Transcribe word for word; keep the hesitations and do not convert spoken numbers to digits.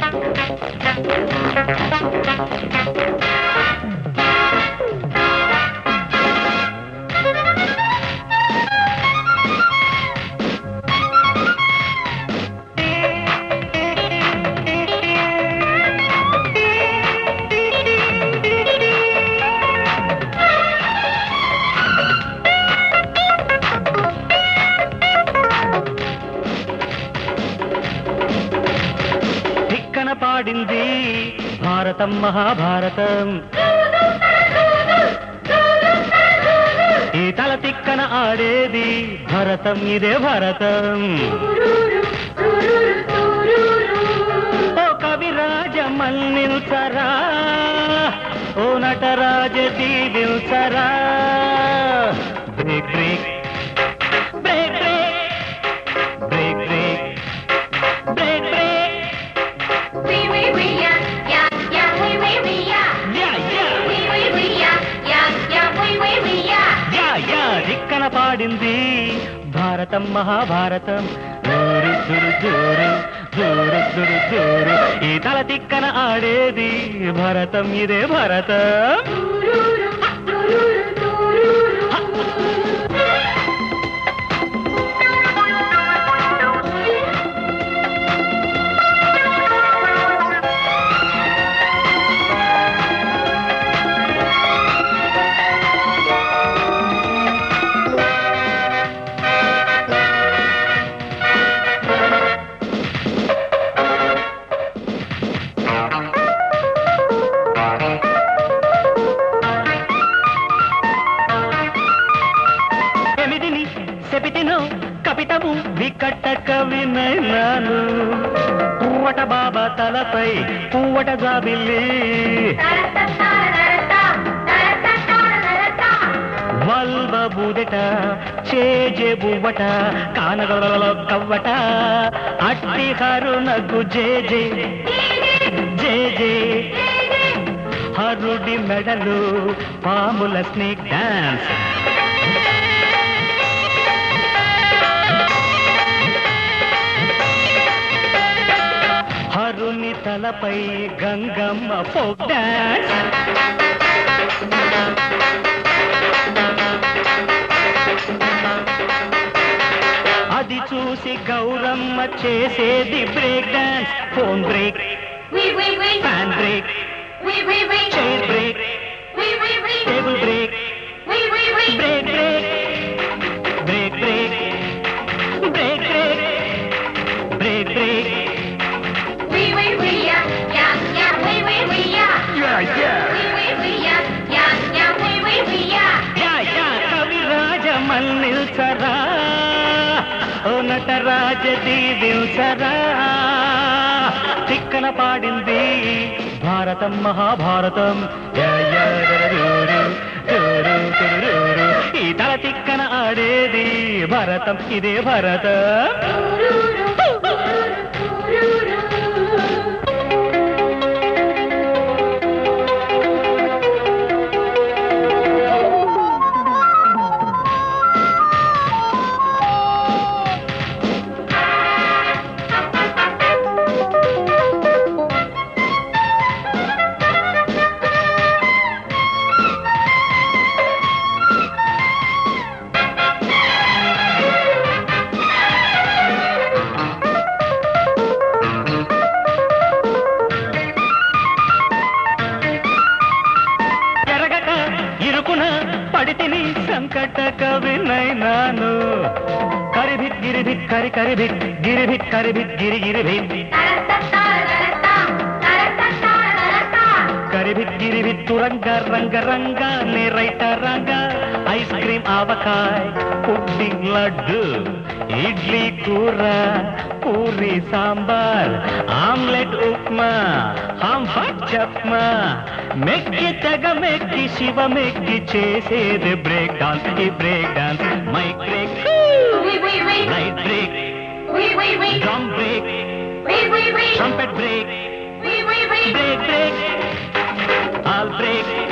పాడింది భారతం మహాభారతం ఈ తల తిక్కన ఆడేది భరతం ఇదే భరతం ఓ కవిరాజ మన్నిల్సరా ఓ నటరాజ దీవిల్సరా break break break break break break break దిక్కన పాడింది భారతం మహాభారతం జోరు జోరు జోరు జోరు జోరు జోరు ఈ తల తిక్కన ఆడేది భరతం ఇదే భరతం కపితము వికటక వినైనాను పువ్వట బాబా తలపై పువ్వట జాబిల్లి వల్వ బూదట చేజే బువ్వట కానగలలో కవ్వట అట్టి హరునకు జే జే జే జే హరుడి మెడలు పాముల స్నేక్ డాన్స్ హరుని తలపై గంగమ్మ ఫోక్ డాన్స్ అది చూసి గౌరమ్మ చేసేది break dance phone break fan break chair break table break break break break break break break break break కవిరాజ మన్నిల్సరా ఓ నటరాజ దీవిల్సరా తిక్కన పాడింది భారతం మహాభారతం ఈ తల తిక్కన ఆడేది భరతం ఇదే భరతం పడితిని సంకట కవినైనాను కరిభిత్ గిరిభిత్ కరి కరిభిత్ గిరిభిత్ కరిభిత్ గిరి గిరిభిత్ కరిభిత్ గిరిభిత్ తురంగ రంగ రంగ నిరైట రంగ ice cream avakaya pudding laddu idli కూర పూరి సాంబార్ ఆమ్లెట్ ఉప్మా హంఫట్ చప్మా మెక్కి తెగ మెక్కి శివ మెక్కి చేసేది బ్రేక్ డాన్స్ ఈ break dance mic break light break drum break trumpet break break break all break